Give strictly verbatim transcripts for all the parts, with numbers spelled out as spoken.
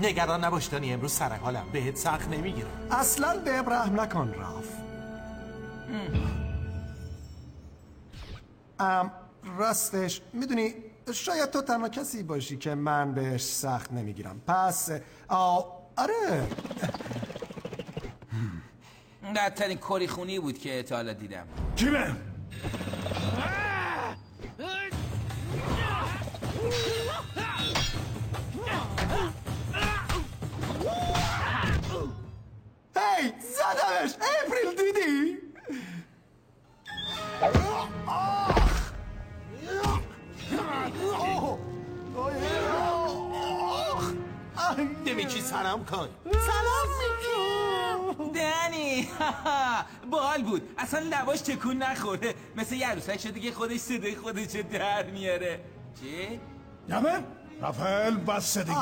نگران نباش دانی، امروز سر حالم، بهت سخت نمیگیرم. اصلا به رحم نکن راف. ام راستش میدونی شاید تو تنها کسی باشی که من بهش سخت نمیگیرم. پس آه آره بدترین کاری خونی بود که تا حالا دیدم. کیمه؟ هی زدمش. اپریل دیدی؟ نمیکی سلام کن. سلام میکی. دنی باحال بود، اصلا لباش تکون نخوره، مثل یه عروسک شده که خودش صدای خودش در میاره. چی؟ یمن؟ رافائل بس دیگه.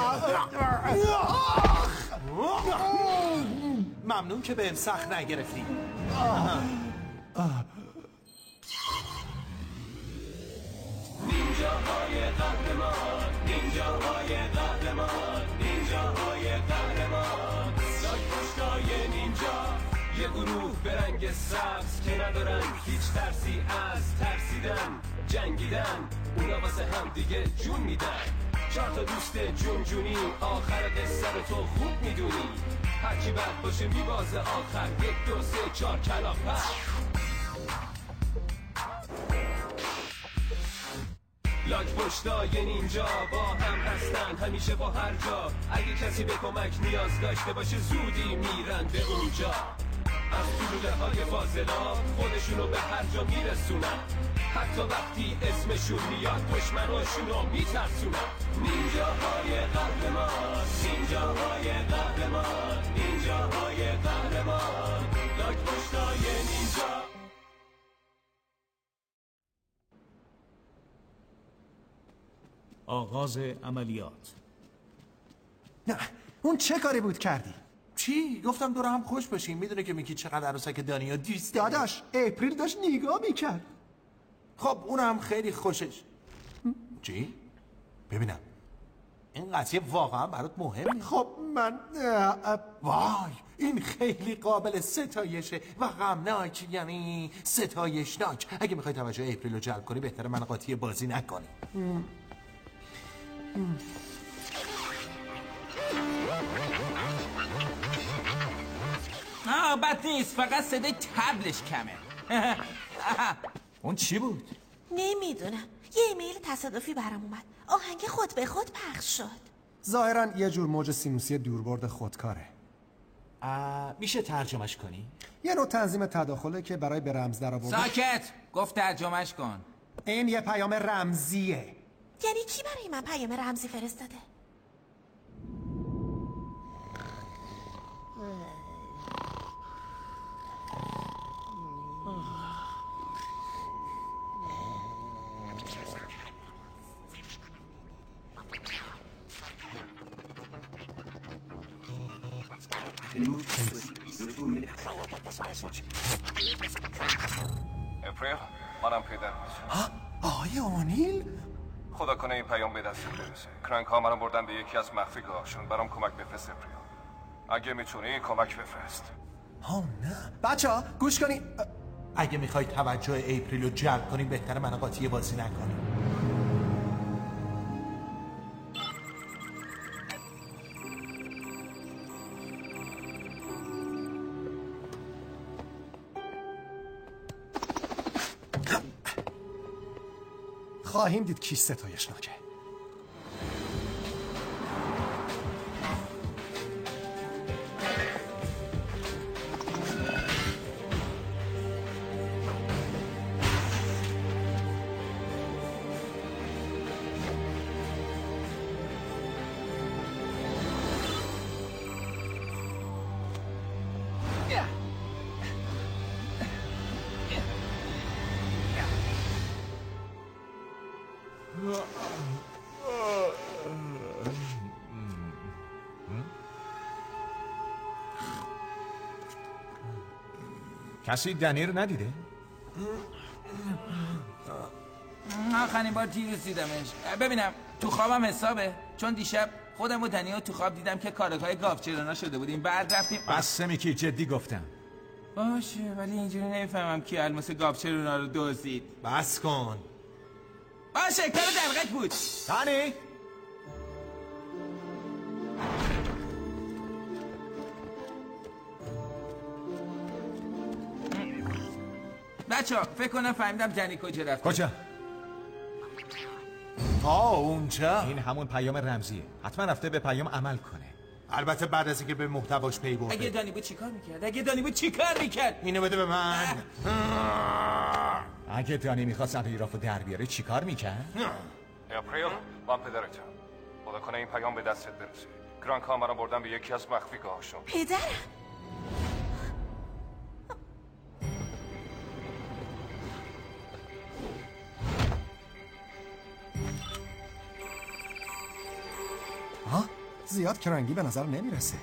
ممنون که بهم سخت نگرفتی. نینجاهای قهرمان، نینجاهای قهرمان، نینجاهای قهرمان. لاک پشتای نینجا، یه گروه به رنگ سبز که ندارن هیچ ترسی از ترسیدن، جنگیدن. اونا واسه هم دیگه جون میدن. چهار تا دوست جون جونی، آخر قصه رو تو خوب میدونی. هرچی بد باشه میبازه آخر، یک دو سه چهار کلاف پس. لاک پشتای نینجا با هم هستن همیشه با هر جا. اگه کسی به کمک نیاز داشته باشه زودی میرن به اونجا. از طلوله های فاضلا خودشونو به هر جا میرسونن، حتی وقتی اسمشون میاد دشمناشونو میترسونن. نینجاهای قهرمان، نینجاهای قهرمان، نینجاهای قهرمان. لاک پشتای نینجا. آغاز عملیات. نه اون چه کاری بود کردی؟ چی؟ گفتم دور هم خوش باشیم. میدونه که میکی چقدر عروسک دانیا دوست داره. داداش اپریل داشت نگاه میکرد. خب اونم خیلی خوشش. چی؟ ببینم این قضیه واقعا برات مهمه؟ خب من وای این خیلی قابل ستایشه و غمناک، یعنی ستایشناک. اگه میخوای توجه اپریل رو جلب کنی بهتره من قاطی بازی نکنی. آه بد نیست، فقط صدای تبلش کمه. اون چی بود؟ نمیدونم، یه ایمیل تصادفی برام اومد، آهنگ خود به خود پخش شد. ظاهرا یه جور موج سینوسی دوربرد خودکاره. میشه ترجمهش کنی؟ یه نوع تنظیم تداخله که برای به رمز در آوردن. ساکت، گفت ترجمهش کن. این یه پیام رمزیه. یعنی کی برای من پیام رمزی فرستاده؟ اپریل منم پیدا میشم. آقای آنیل؟ خدا کنه این پیام به دستم برسه. کرنک ها منو بردن به یکی از مخفیگاهاشون. برام کمک بفرست اپریل. اگه میتونی کمک بفرست. ها نه بچه ها گوش کنی. اگه میخوای توجه اپریل رو جلب کنی بهتره من قاطی بازی نکنی. خواهیم دید کی ستایشناکه. کسی دنی رو ندیده؟ آخرین بار دیروز دیدمش. ببینم تو خوابم حسابه، چون دیشب خودم و دنیا تو خواب دیدم که کارگاه گاوچرانا شده بودیم. بعد رفتیم. بس میکی، جدی گفتم. باشه ولی اینجوری نمیفهمم کی الماس گاوچرانا رو دزدید. بس کن. باشه کار دلقک بود. دانی بچه ها فکر کنم فهمیدم جنی کجا رفته. کجا؟ آه اونجا. این همون پیام رمزیه. حتما رفته به پیام عمل کنه. البته بعد از اینکه به محتواش پی برده. اگه دانی بود چیکار میکرد؟ اگه دانی بود چیکار میکرد؟ اینو بده به من. اگه دانی میخواست اغیرافو در بیاره چیکار میکرد؟ اپریل، من پدرتم. خدا کنه این پیام به دستت برسه. کرانک ها مرا بردن به یکی از مخفیگاهاشون. پدرم؟ ها؟ زیاد کرنگی به نظر نمیرسه.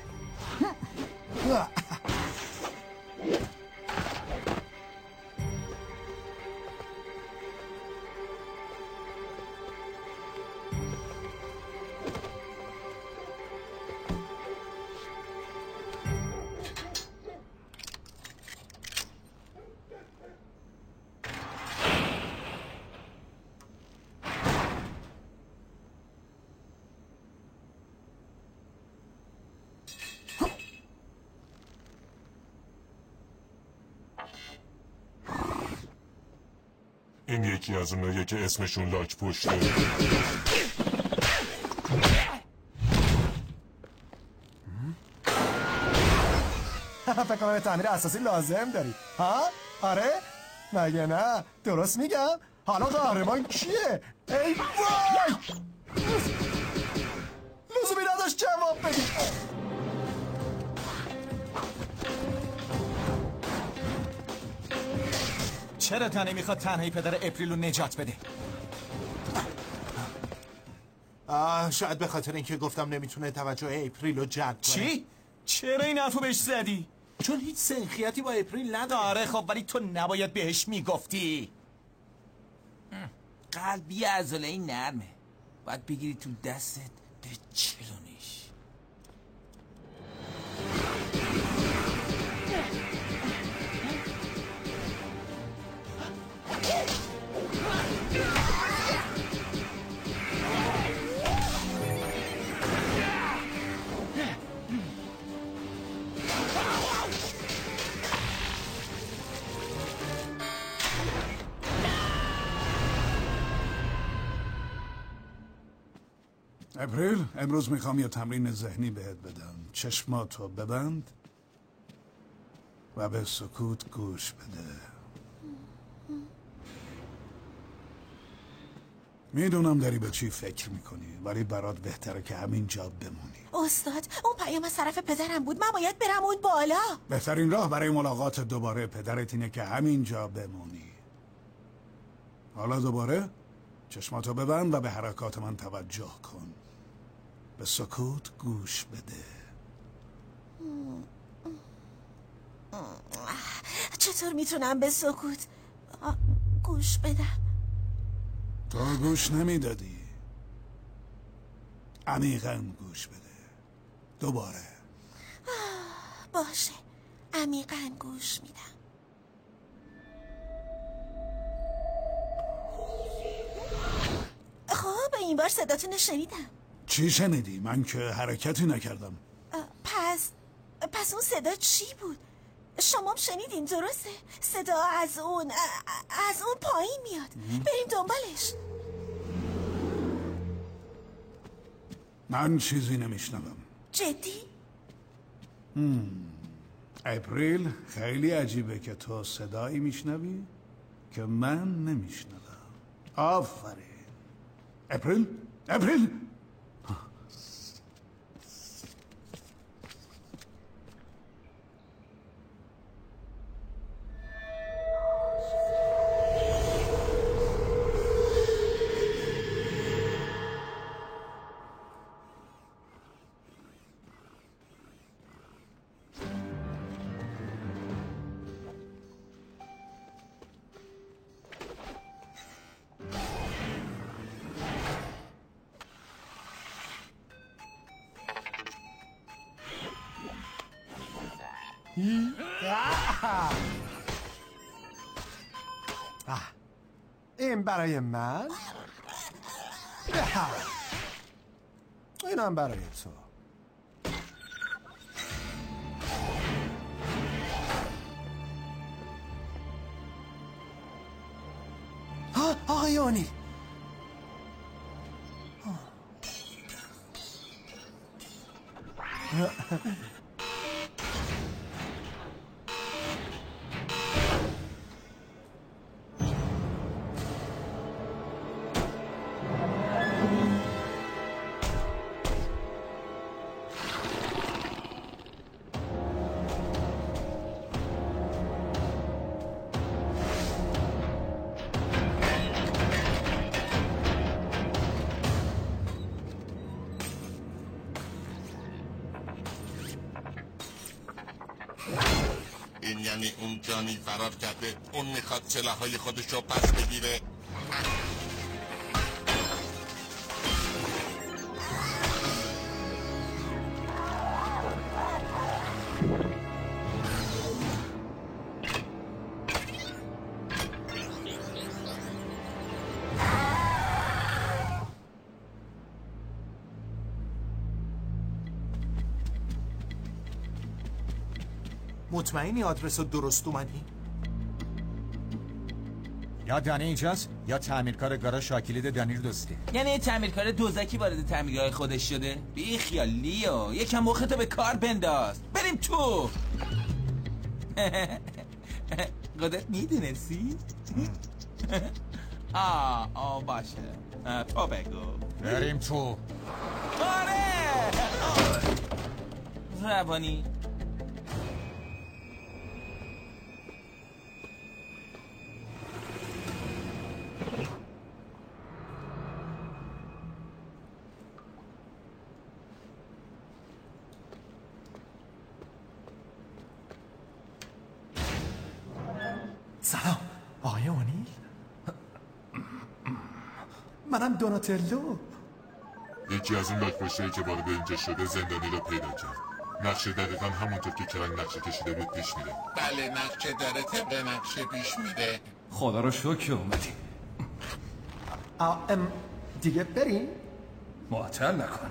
این یکی از اوناییه که اسمشون لاک پشته. فکر کنم تعمیر اساسی لازم داری. ها؟ آره؟ مگه نه؟ درست میگم؟ حالا قهرمان کیه؟ ای وای! لزومی نداشت جواب بدی. چرا دانی میخواد تنهایی پدر اپریل رو نجات بده؟ آه شاید به خاطر اینکه گفتم نمیتونه توجه اپریل رو جلب کنه. چی؟ چرا این حرفو بهش زدی؟ چون هیچ سنخیتی با اپریل نداره. آره خب ولی تو نباید بهش میگفتی. قلبی عضله نرمه. باید بگیری تو دستت به چلونیش. اپریل، امروز میخوام یه تمرین ذهنی بهت بدم. چشماتو ببند و به سکوت گوش بده. میدونم داری به چی فکر میکنی ولی برات بهتره که همینجا بمونی. استاد اون پیام از طرف پدرم بود. من باید برم اون بالا. بهترین راه برای ملاقات دوباره پدرت اینه که همینجا بمونی. حالا دوباره چشماتو ببند و به حرکات من توجه کن. به سکوت گوش بده. چطور میتونم به سکوت گوش بدم؟ تو گوش نمیدادی. عمیقاً گوش بده. دوباره. باشه عمیقاً گوش میدم. خب این بار صداتون رو شنیدم. چی شنیدی؟ من که حرکتی نکردم. پس پس اون صدا چی بود؟ شما شنیدین درسته؟ صدا از اون از اون پایین میاد. بریم دنبالش. من چیزی نمیشنوم. جدی؟ اپریل، خیلی عجیبه که تو صدایی میشنوی که من نمیشنوم. آفرین. اپریل؟ اپریل؟ این برای من، اینم برای تو. ها آقای اونیل، این یعنی اون جانی فرار کرده، اون میخواد سلاحهای خودش رو پس بگیره. مطمئنی آدرس رو درست اومدی؟ یا دانی اینجاست یا تعمیرکار گاراژ شاکلید دانی رو دزدیده. یعنی یه تعمیرکار دوزکی وارد تعمیرگاه خودش شده؟ بی خیال لیو، یکم مختو به کار بنداز. بریم تو. قدرت میدونستی؟ آه آه باشه، تو بگو. بریم تو. آره روانی. سلام آقای اونیل، منم دوناتلو. یکی از اون لاک‌پشتایی که وارد اینجا شده زندانی رو پیدا کرد. نقشه دقیقا همونطور که کرنگ نقشه کشیده بود پیش میره. بله نقشه داره، طبق نقشه پیش میره. خدا رو شکر اومدی. ام دیگه بریم؟ معطل نکن.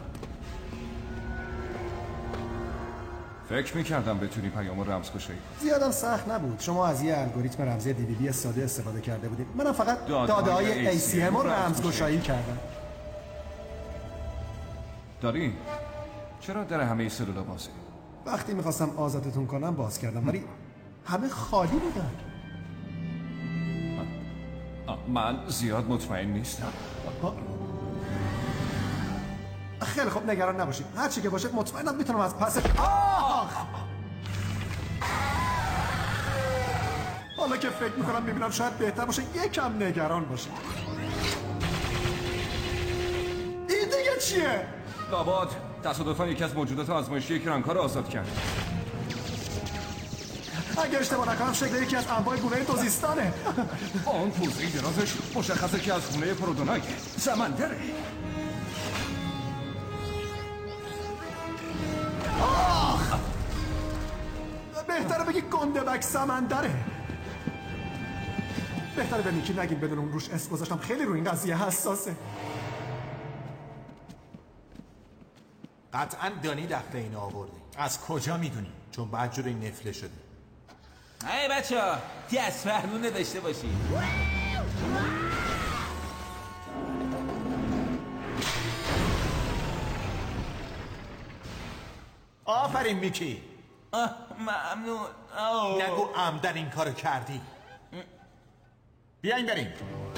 فکر میکردم بتونی پیامو رمز کشایی. زیادم سخت نبود. شما از یه الگوریتم رمزی دی وی دی ساده استفاده کرده بودید. منم فقط داده های ای سی ام رو رمزگشایی کردم. داری؟ چرا در همه سلولا بازه؟ وقتی میخواستم آزادتون کنم باز کردم، ولی همه خالی بودن. من زیاد مطمئن نیستم. خیلی خوب نگران نباشید، هر چی که باشه مطمئنم میتونم از پس آخ حالا که فکر میکنم میبینم شاید بهتر باشه یکم نگران باشه. این دیگه چیه؟ لابد تصادفاً یکی از موجودات آزمایشی کرانکا رو آزاد کرد. اگر اشتباه نکنم شکل یکی از انواع گونه دوزیستانه. آن پوزه درازش مشخصه که از گونه پرودونای سمندره. آخ بهتره بگی گندبک سمندره. بهتره به نیکی نگیم بدون اون روش اسم گذاشتم، خیلی رو این قضیه حساسه. قطعا دانی دخل اینو آورده. از کجا میدونی؟ چون بدجور این نفله شده. ای بچه ها دست فرمونه داشته باشی. آفرین میکی. آه ممنون. آه. نگو عمدن این کارو کردی. بیاین بریم.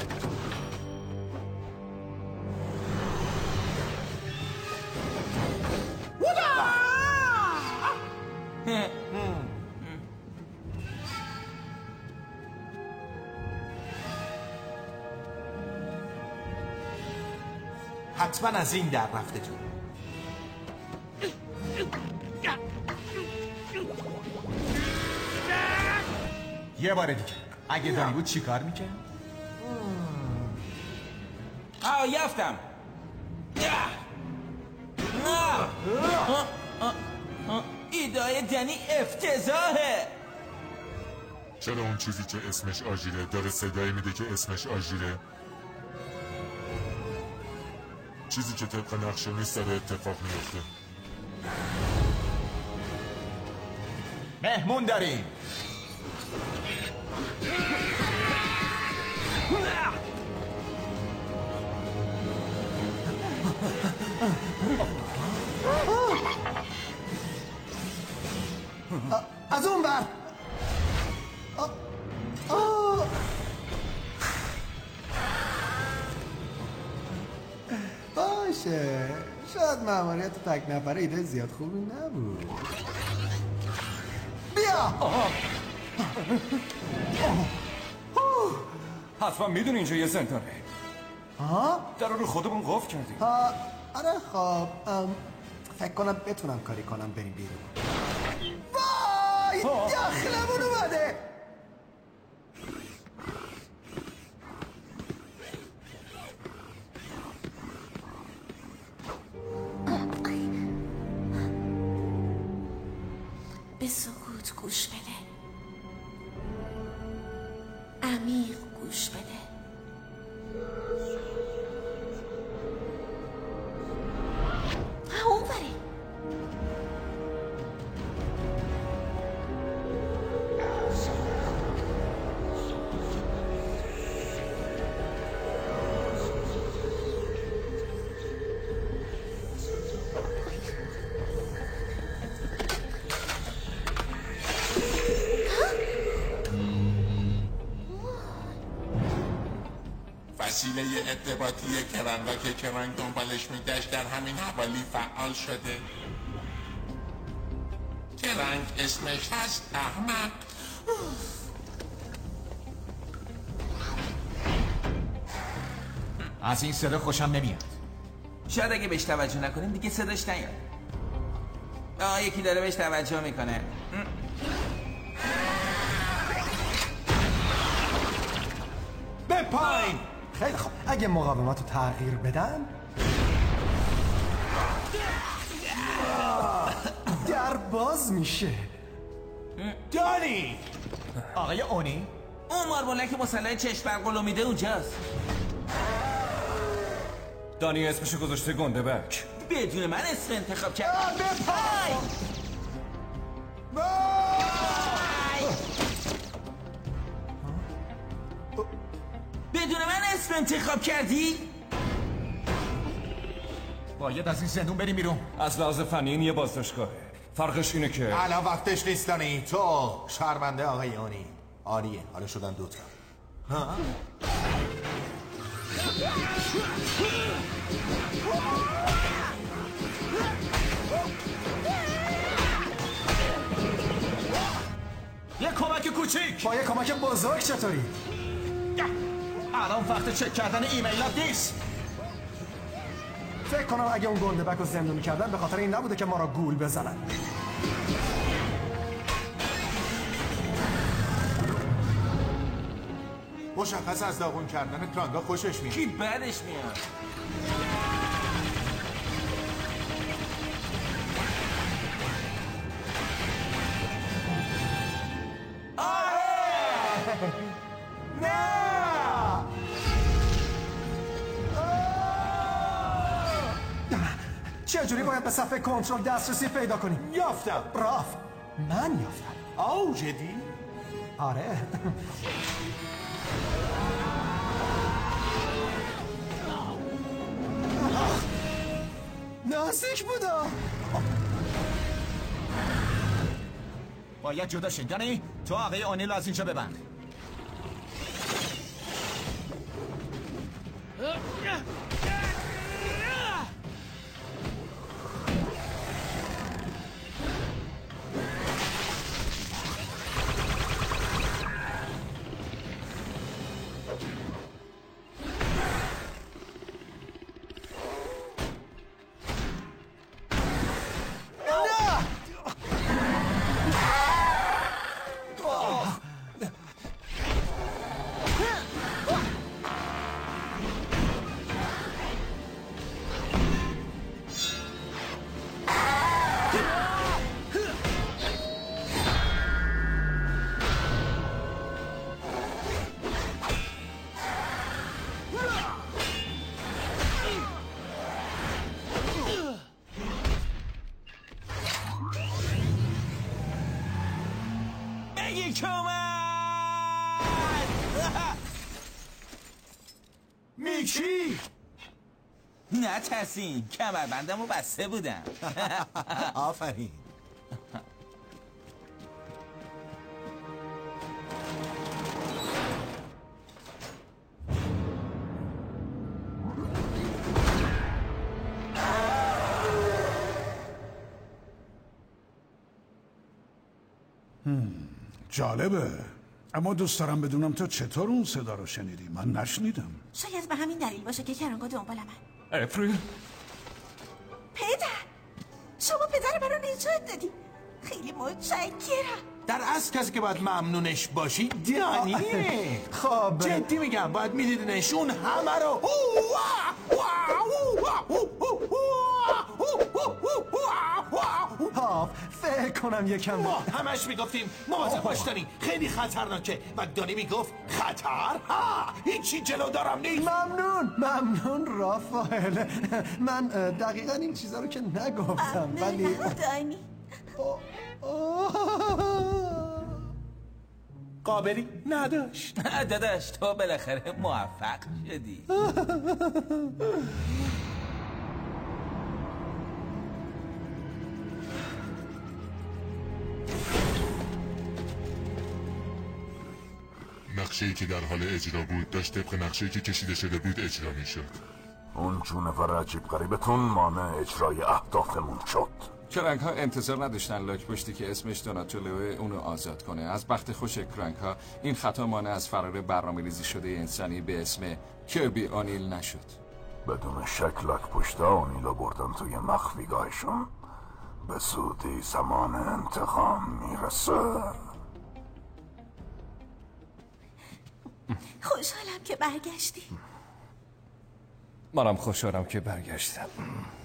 حتما از این در رفته تو. یه بار دیگه اگه دانی بود چی کار میکنه؟ آه یافتم. ایدای دنی افتضاحه. چرا اون چیزی که اسمش آژیره داره صدایی میده که اسمش آژیره؟ چیزی که طبق نقشه نیست داره اتفاق میفته. مهمون داریم. از اون بر باشه، شاید مأموریت تک نفره ایده زیاد خوبی نبود. بیا حتما میدونی اینجا یه زندانه. ها؟ در رو خودمون قفل کردیم. ها آره خب ام، فکر کنم بتونم کاری کنم بریم بیرون. وای داخلمون اومده. به سکوت گوش بده، عمیق گوش بده. اون بره. وسیله ارتباطی کرنگ را که کرنگ دنبالش میگشت در همین حوالی فعال شده. کرنگ اسمش هست احمق. از این صدا خوشم نمیاد. شاید اگه بهش توجه نکنیم دیگه صداش نیاد. آه یکی داره بهش توجه میکنه. به پایین. خیلی خوب، اگه مقاومت رو تغییر بدن در باز میشه. دانی آقای اونی، اون مارمولک مسلح چشم برقلو میده اونجاست. دانی اسمشو گذاشته گنده بک. بدون من اسم انتخاب کرد. بپای. بدون من اسم انتخاب کردی؟ باید از این زندون بریم بیرون. از لحاظ فنی این یه بازداشتگاهه. فرقش اینه که الان وقتش نیست دانی. تو شرمنده آقای اونی. عالیه، حالا شدن دوتا. ها؟ یه کمک کوچیک. با یه کمک بزرگ چطوری؟ الان وقت چک کردن ایمیلات نیست. فکر کنم اگه اون گنده بک رو زندونی کردن به خاطر این نبوده که ما را گول بزنن. مشخص از داغون کردن کرانگا خوشش میاد. کی بعدش میاد؟ چجوری باید به صفحه کنترل دسترسی پیدا کنیم؟ یافتم. راف من یافتم. آو جدی؟ آره. نازک بودا. باید جدا شین. یعنی تو آقای آنیل از اینجا ببند. میکی نه ترسین، کمربندمو بسته بودم. آفرین. جالبه، اما دوست دارم بدونم تو چطور اون صدا رو شنیدی؟ من نشنیدم. شاید به همین دلیل باشه که کرانگا دنبال من. اپریل پدر، شما پدر منو نجات دادی. خیلی متشکرم. در اصل کسی که باید ممنونش باشی دانیه. خب جدی میگم باید میدیدنش اون همه رو. پاپ فکر کنم یکم ما همش میگفتیم مواظب باش دانی، خیلی خطرناکه. و دانی میگفت خطر؟ ها هیچی جلو دارم نیست. ممنون ممنون رافائل. من دقیقا این چیزا رو که نگفتم ولی دانی قابلی نداشت. داداش تو بالاخره موفق شدی. نقشه‌ای که در حال اجرا بود داشت طبق نقشه‌ای که کشیده شده بود اجرا میشد. اون جونور عجیب غریبتون مانع اجرای اهدافمون شد. کرنگ ها انتظار نداشتن لاک پشتی که اسمش دوناتولو اونو آزاد کنه. از بخت خوش کرنگ ها این خطا مانع از فرار برنامه ریزی شده انسانی به اسم کربی آنیل نشد. بدون شک لاک پشتا اونیلو بردن توی مخفیگاهشون. به زودی زمان انتقام میرسه. خوشحالم که برگشتی. منم خوشحالم که برگشتم.